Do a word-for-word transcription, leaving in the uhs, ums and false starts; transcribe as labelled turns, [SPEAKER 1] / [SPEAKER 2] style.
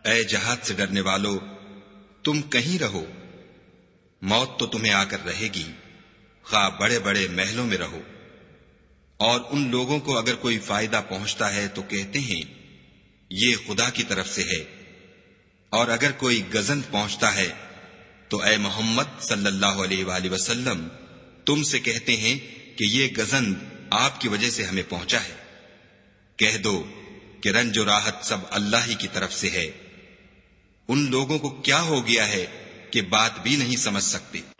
[SPEAKER 1] ऐ जहाद से डरने वालों, तुम कहीं रहो, मौत तो तुम्हें आकर रहेगी, खा बड़े बड़े महलों में रहो। और उन लोगों को अगर कोई फायदा पहुंचता है तो कहते हैं ये खुदा की तरफ से है, और अगर कोई गजन पहुंचता है तो ऐ मोहम्मद सल्लल्लाहु अलैहि वसल्लम तुमसे कहते हैं कि ये गजन आपकी वजह से हमें पहुंचा है। कह दो कि रंज और राहत सब अल्लाह ही की तरफ से है। उन लोगों को क्या हो गया है कि बात भी नहीं समझ सकते।